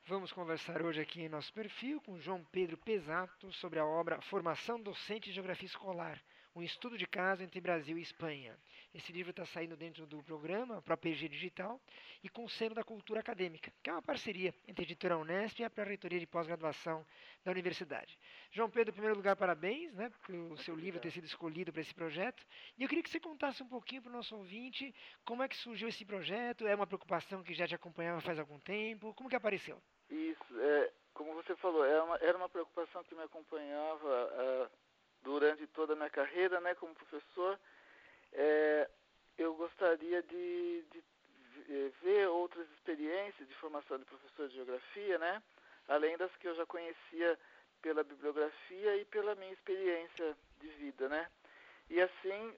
Vamos conversar hoje aqui em nosso perfil com João Pedro Pesato sobre a obra Formação Docente de Geografia Escolar, um estudo de caso entre Brasil e Espanha. Esse livro está saindo dentro do programa para a PG Digital e com o selo da Cultura Acadêmica, que é uma parceria entre a editora Unesp e a Pró-Reitoria de Pós-Graduação da Universidade. João Pedro, em primeiro lugar, parabéns, pelo Muito seu livro ter obrigado. sido escolhido para esse projeto. E eu queria que você contasse um pouquinho para o nosso ouvinte como é que surgiu esse projeto. É uma preocupação que já te acompanhava faz algum tempo? Como que apareceu? Isso, como você falou, era uma preocupação que me acompanhava durante toda a minha carreira, né, como professor. É, eu gostaria de ver outras experiências de formação de professor de geografia, né, além das que eu já conhecia pela bibliografia e pela minha experiência de vida, né. E assim,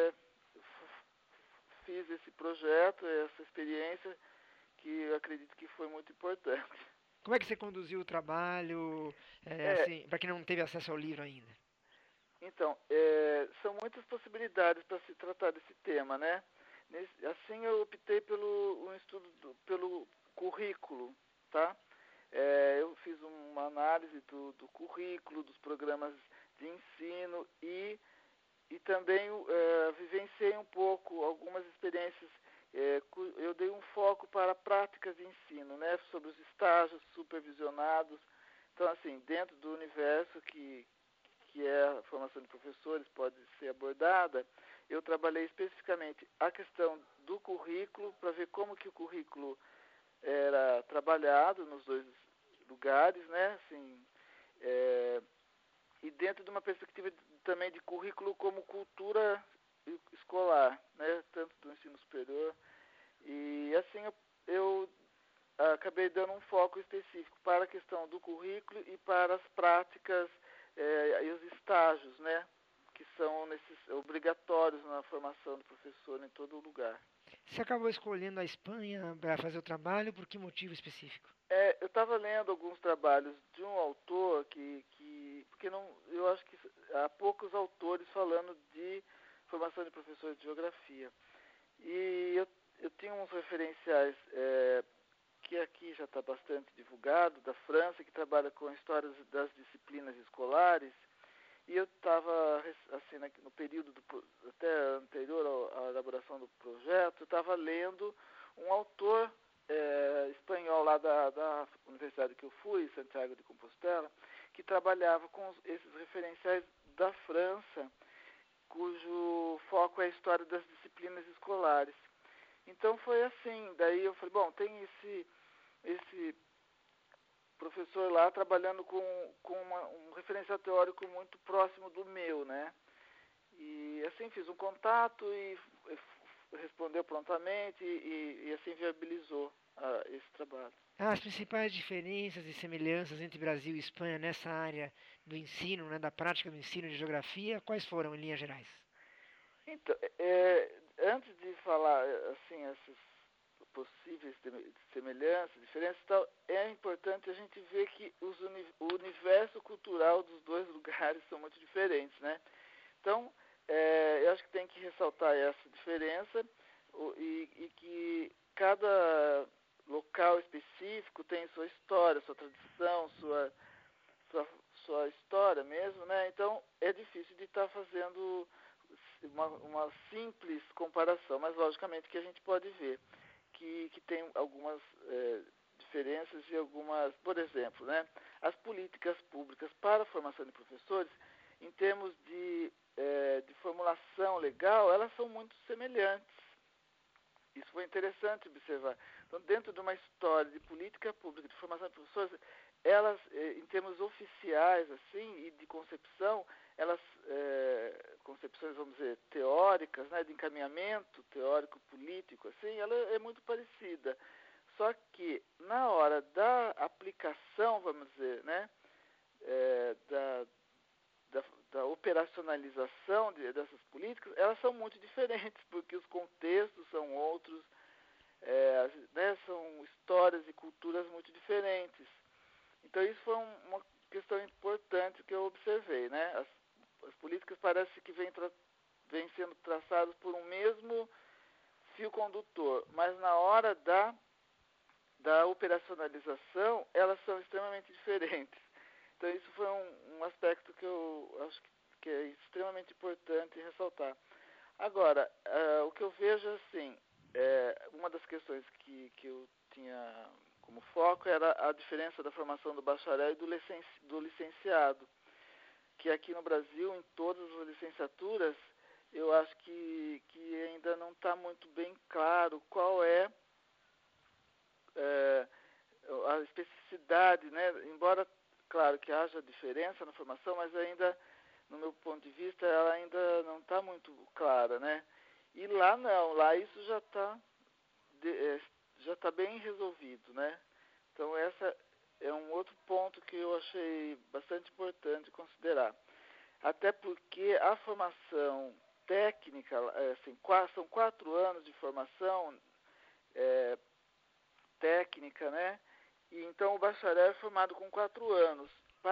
fiz esse projeto, essa experiência, que eu acredito que foi muito importante. Como é que você conduziu o trabalho, É, assim, para quem não teve acesso ao livro ainda? Então, são muitas possibilidades para se tratar desse tema, né? Assim, eu optei pelo um estudo pelo currículo, tá? Eu fiz uma análise do currículo, dos programas de ensino e também vivenciei um pouco algumas experiências. Eu dei um foco para práticas de ensino, né? Sobre os estágios supervisionados. Então, assim, dentro do universo que é a formação de professores, pode ser abordada, eu trabalhei especificamente a questão do currículo, para ver como que o currículo era trabalhado nos dois lugares, né? Assim, é, e dentro de uma perspectiva também de currículo como cultura escolar, né? Tanto do ensino superior. E assim eu acabei dando um foco específico para a questão do currículo e para as práticas e os estágios, né, que são obrigatórios na formação do professor em todo lugar. Você acabou escolhendo a Espanha para fazer o trabalho, por que motivo específico? Eu estava lendo alguns trabalhos de um autor porque não, eu acho que há poucos autores falando de formação de professores de geografia. E eu tinha uns referenciais que aqui já está bastante divulgado, da França, que trabalha com histórias das disciplinas escolares, e eu estava, assim, no período até anterior à elaboração do projeto, eu estava lendo um autor espanhol lá da universidade que eu fui, Santiago de Compostela, que trabalhava com esses referenciais da França, cujo foco é a história das disciplinas escolares. Então foi assim, daí eu falei, bom, tem esse professor lá trabalhando com um referencial teórico muito próximo do meu, né? E assim fiz um contato e respondeu prontamente e assim viabilizou esse trabalho. As principais diferenças e semelhanças entre Brasil e Espanha nessa área do ensino, da prática do ensino de geografia, quais foram em linhas gerais? Então, antes de falar assim essas possíveis semelhanças, diferenças e tal, é importante a gente ver que o universo cultural dos dois lugares são muito diferentes, né? Então, eu acho que tem que ressaltar essa diferença e que cada local específico tem sua história, sua tradição, sua, sua história mesmo, né? Então, é difícil de estar fazendo uma simples comparação, mas logicamente que a gente pode ver que tem algumas diferenças e algumas, por exemplo, né, as políticas públicas para a formação de professores, em termos de formulação legal, elas são muito semelhantes. Isso foi interessante observar. Então, dentro de uma história de política pública de formação de professores, elas, em termos oficiais, assim, e de concepção, elas, concepções, vamos dizer, teóricas, né, de encaminhamento teórico político, assim, ela é muito parecida. Só que na hora da aplicação, vamos dizer, né, da, da operacionalização dessas políticas, elas são muito diferentes, porque os contextos são outros, né, são histórias e culturas muito diferentes. Então isso foi uma questão importante que eu observei, né? As políticas parece que vêm sendo traçadas por um mesmo fio condutor, mas na hora da operacionalização, elas são extremamente diferentes. Então, isso foi um aspecto que eu acho que é extremamente importante ressaltar. Agora, o que eu vejo assim, uma das questões que eu tinha como foco era a diferença da formação do bacharel e do licenciado, que aqui no Brasil, em todas as licenciaturas, eu acho que ainda não está muito bem claro qual é a especificidade, né? Embora, claro, que haja diferença na formação, mas ainda, no meu ponto de vista, ela ainda não está muito clara, né? E lá não, lá isso já tá bem resolvido, né? Então essa é um outro ponto que eu achei bastante importante considerar. Até porque a formação técnica, assim, são 4 anos de formação técnica, né? E então o bacharel é formado com 4 anos.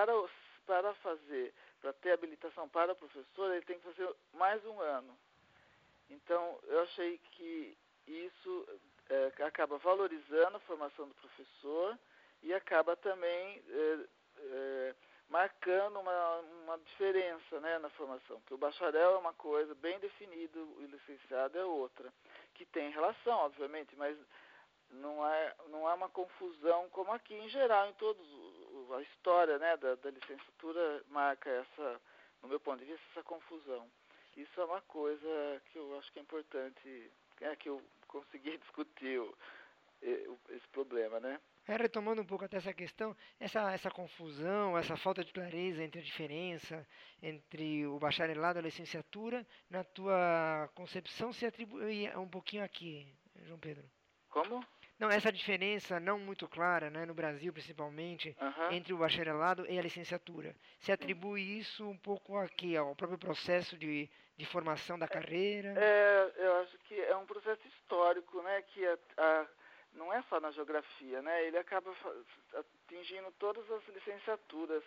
Para ter habilitação para professor, ele tem que fazer mais um ano. Então eu achei que isso acaba valorizando a formação do professor e acaba também marcando uma diferença, né, na formação. Porque o bacharel é uma coisa bem definida, o licenciado é outra, que tem relação, obviamente, mas não há uma confusão como aqui em geral, em todos. A história, né, da licenciatura marca essa, no meu ponto de vista, essa confusão. Isso é uma coisa que eu acho que é importante, que eu consegui discutir esse problema, né? Retomando um pouco até essa questão, essa confusão, essa falta de clareza entre a diferença entre o bacharelado e a licenciatura, na tua concepção se atribui um pouquinho aqui, João Pedro? Como? Não, essa diferença não muito clara, né, no Brasil principalmente, entre o bacharelado e a licenciatura. Se atribui isso um pouco aqui, ao próprio processo de formação da carreira? Eu acho que é um processo histórico, né, que não é só na geografia, né, ele acaba atingindo todas as licenciaturas.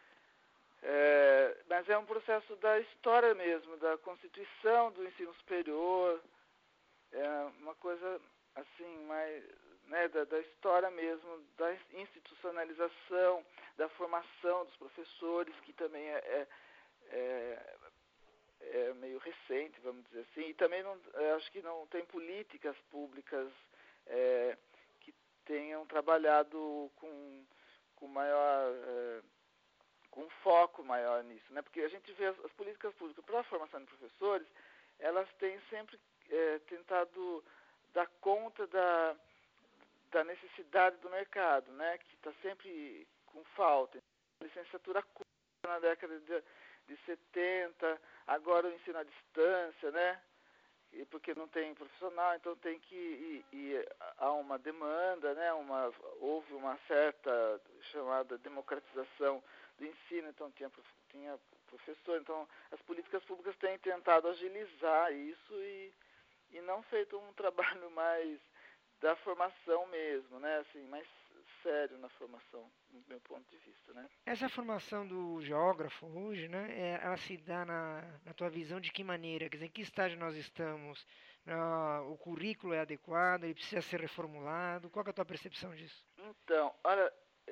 Mas é um processo da história mesmo, da constituição do ensino superior, é uma coisa assim, mais, né, da história mesmo, da institucionalização, da formação dos professores, que também é meio recente, vamos dizer assim, e também acho que não tem políticas públicas que tenham trabalhado com maior com um foco maior nisso, né? Porque a gente vê as políticas públicas para a formação de professores, elas têm sempre tentado dar conta da necessidade do mercado, né? Que está sempre com falta. A licenciatura curta na década de 70, agora o ensino à distância, né? Porque não tem profissional, então tem que há uma demanda, né? Houve uma certa chamada democratização do ensino, então tinha professor, então as políticas públicas têm tentado agilizar isso e não feito um trabalho mais da formação mesmo, né? Assim, mais sério na formação, do meu ponto de vista, né? Essa formação do geógrafo hoje, né, ela se dá na tua visão de que maneira? Quer dizer, em que estágio nós estamos? O currículo é adequado? Ele precisa ser reformulado? Qual que é a tua percepção disso? Então, olha,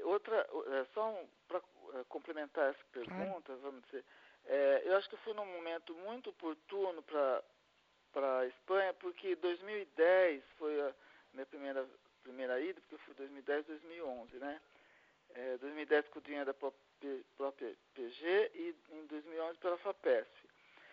só para complementar essa Claro. pergunta, vamos dizer, eu acho que foi num momento muito oportuno para a Espanha, porque 2010 foi a minha primeira ida, porque eu fui 2010, 2011, né? 2010 com o dinheiro da própria PG e em 2011 pela FAPESP.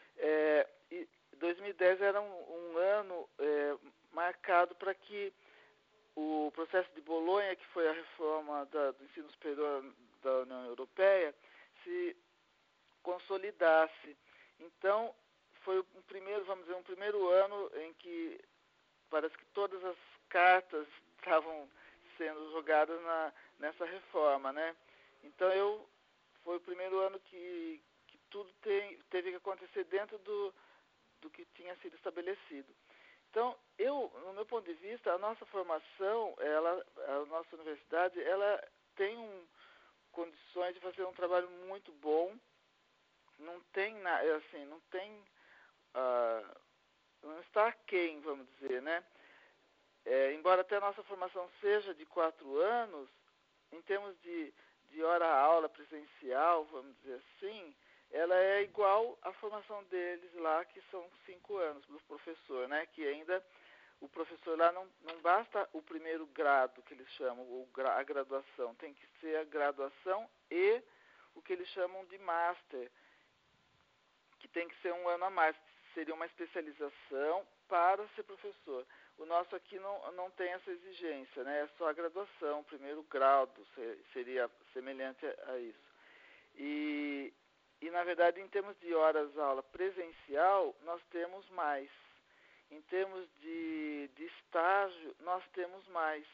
E 2010 era um ano marcado para que o processo de Bolonha, que foi a reforma do ensino superior da União Europeia, se consolidasse. Então, foi um primeiro ano em que parece que todas as cartas estavam sendo jogadas nessa reforma, né? Então foi o primeiro ano que tudo teve que acontecer dentro do que tinha sido estabelecido. Então, no meu ponto de vista, a nossa formação, a nossa universidade, ela tem condições de fazer um trabalho muito bom. Não tem, assim, não está aquém, vamos dizer, né? embora até a nossa formação seja de 4 anos, em termos de hora-aula presencial, vamos dizer assim, ela é igual à formação deles lá, que são 5 anos do professor, né? Que ainda o professor lá não basta o primeiro grado, que eles chamam, a graduação, tem que ser a graduação e o que eles chamam de master, que tem que ser um ano a mais, seria uma especialização para ser professor. O nosso aqui não tem essa exigência, né? É só a graduação, primeiro grau, seria semelhante a isso. E na verdade, em termos de horas-aula presencial, nós temos mais. Em termos de estágio, nós temos mais.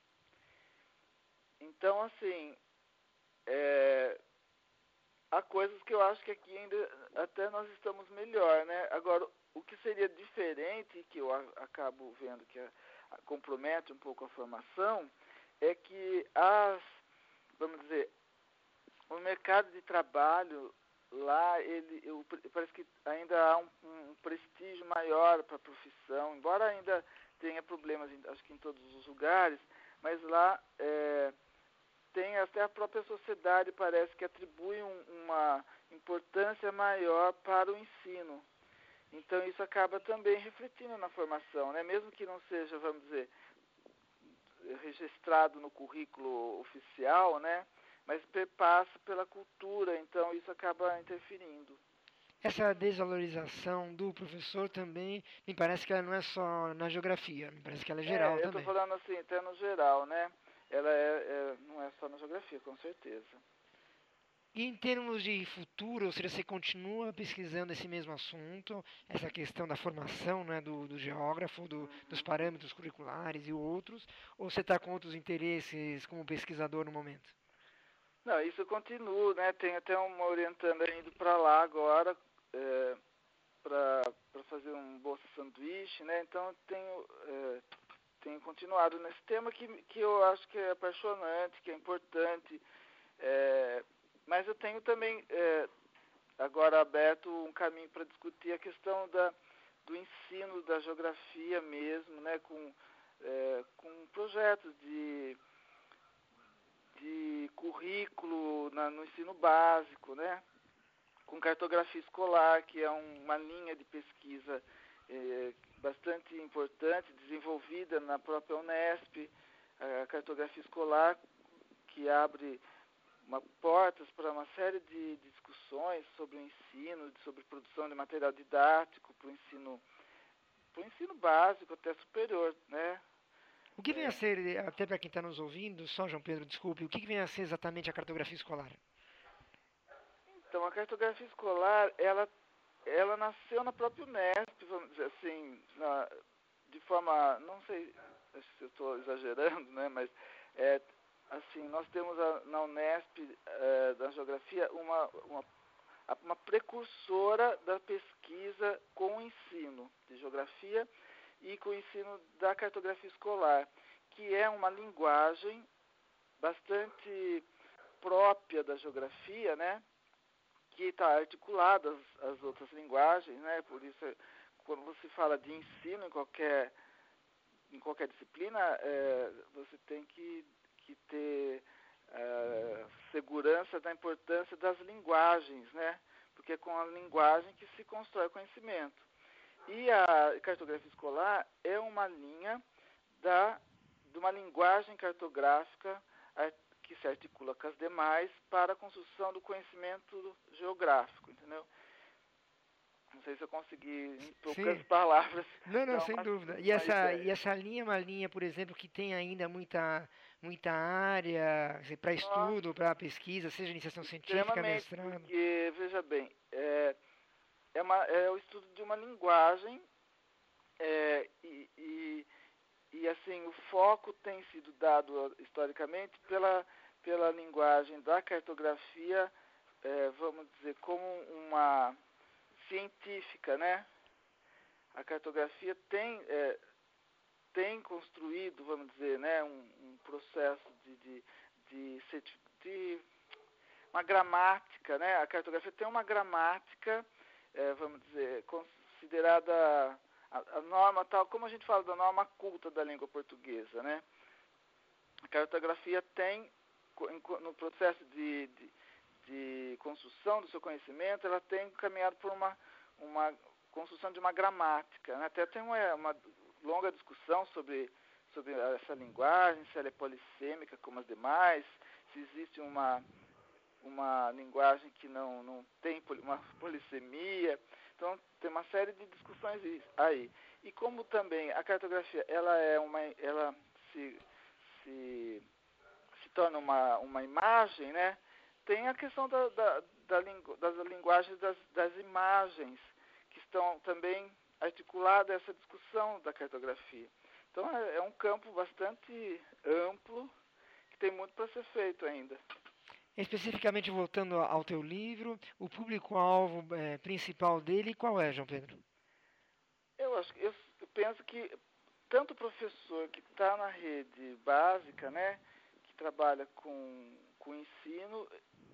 Então, assim, há coisas que eu acho que aqui ainda até nós estamos melhor, né? Agora, o que seria diferente, que eu acabo vendo que compromete um pouco a formação, é que vamos dizer, o mercado de trabalho lá, parece que ainda há um prestígio maior para a profissão, embora ainda tenha problemas, acho que em todos os lugares, mas lá tem até a própria sociedade, parece que atribui uma importância maior para o ensino. Então isso acaba também refletindo na formação, né? Mesmo que não seja, vamos dizer, registrado no currículo oficial, né? Mas perpassa pela cultura, então isso acaba interferindo. Essa desvalorização do professor também, me parece que ela não é só na geografia, me parece que ela é geral Eu estou também. falando assim, até no geral, né? Ela não é só na geografia, com certeza. E em termos de futuro, ou seja, você continua pesquisando esse mesmo assunto, essa questão da formação, né, do geógrafo, dos parâmetros curriculares e outros, ou você está com outros interesses como pesquisador no momento? Não, isso continua, né? Tem até uma orientanda indo para lá agora, para fazer um bolsa sanduíche, né? Então tenho continuado nesse tema que eu acho que é apaixonante, que é importante, mas eu tenho também agora aberto um caminho para discutir a questão do ensino da geografia mesmo, né? Com projetos de currículo no ensino básico, né? Com cartografia escolar, que é uma linha de pesquisa bastante importante, desenvolvida na própria Unesp, a cartografia escolar, que abre portas para uma série de discussões sobre o ensino, sobre produção de material didático para o ensino básico até superior, né? O que vem a ser, até para quem está nos ouvindo, só João Pedro, desculpe, o que vem a ser exatamente a cartografia escolar? Então, a cartografia escolar, ela nasceu na própria Unesp, vamos dizer assim, de forma, não sei se eu estou exagerando, né, mas assim, nós temos na Unesp, da geografia, uma precursora da pesquisa com o ensino de geografia e com o ensino da cartografia escolar, que é uma linguagem bastante própria da geografia, né? Que está articulada às outras linguagens, né? Por isso, quando você fala de ensino em qualquer disciplina, você tem que ter segurança da importância das linguagens, né? Porque é com a linguagem que se constrói conhecimento. E a cartografia escolar é uma linha de uma linguagem cartográfica que se articula com as demais para a construção do conhecimento geográfico, entendeu? Não sei se eu consegui, em poucas Sim. palavras, Não, dar sem dúvida. E uma ideia. essa linha é uma linha, por exemplo, que tem ainda muita área para Nossa, estudo, para pesquisa, seja iniciação científica, extremamente, mestrado. porque, veja bem, é o estudo de uma linguagem é, e, e, assim, o foco tem sido dado historicamente pela linguagem da cartografia, vamos dizer, como uma científica, né? A cartografia tem construído, vamos dizer, né, um processo de uma gramática, né? A cartografia tem uma gramática, vamos dizer, considerada a norma tal, como a gente fala da norma culta da língua portuguesa, né? A cartografia tem, no processo de construção do seu conhecimento, ela tem caminhado por uma construção de uma gramática, né? Até tem uma longa discussão sobre essa linguagem, se ela é polissêmica como as demais, se existe uma linguagem que não tem uma polissemia. Então, tem uma série de discussões aí. E como também a cartografia ela se torna uma imagem, né? Tem a questão das linguagens das imagens, que estão também articuladas a essa discussão da cartografia. Então, é um campo bastante amplo, que tem muito para ser feito ainda. Especificamente voltando ao teu livro, o público-alvo principal dele, qual é, João Pedro? Eu penso que tanto o professor que está na rede básica, né, que trabalha com ensino,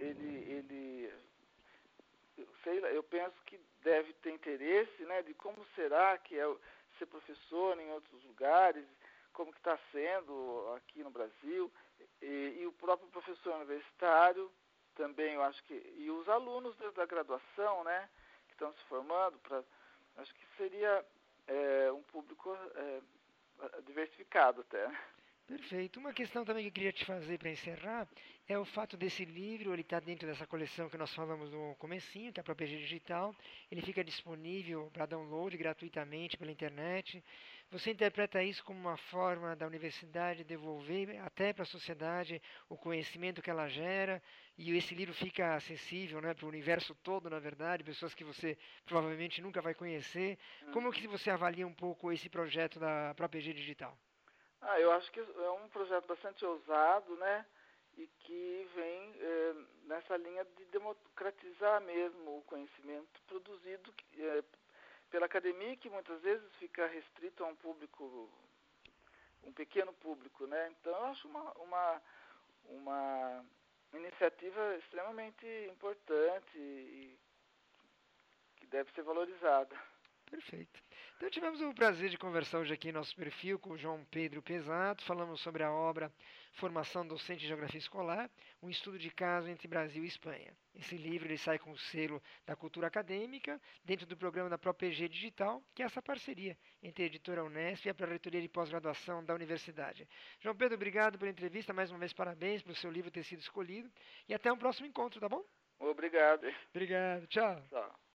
eu penso que deve ter interesse, né, de como será que é ser professor em outros lugares, como que está sendo aqui no Brasil, e o próprio professor universitário também, eu acho que, e os alunos da graduação, né, que estão se formando, acho que seria um público diversificado até. Perfeito. Uma questão também que eu queria te fazer para encerrar é o fato desse livro, ele está dentro dessa coleção que nós falamos no comecinho, que é a ProPG Digital. Ele fica disponível para download gratuitamente pela internet. Você interpreta isso como uma forma da universidade devolver até para a sociedade o conhecimento que ela gera, e esse livro fica acessível, né, para o universo todo, na verdade, pessoas que você provavelmente nunca vai conhecer. Como que você avalia um pouco esse projeto da ProPG Digital? Eu acho que é um projeto bastante ousado, né? E que vem nessa linha de democratizar mesmo o conhecimento produzido pela academia, que muitas vezes fica restrito a um público, um pequeno público, né? Então eu acho uma iniciativa extremamente importante e que deve ser valorizada. Perfeito. Então tivemos o prazer de conversar hoje aqui em nosso perfil com o João Pedro Pesato. Falamos sobre a obra Formação Docente de Geografia Escolar, um estudo de caso entre Brasil e Espanha. Esse livro ele sai com o selo da Cultura Acadêmica, dentro do programa da ProPG Digital, que é essa parceria entre a editora Unesp e a Pró-Reitoria de Pós-Graduação da Universidade. João Pedro, obrigado pela entrevista, mais uma vez parabéns pelo seu livro ter sido escolhido, e até um próximo encontro, tá bom? Obrigado. Obrigado, tchau. Tchau.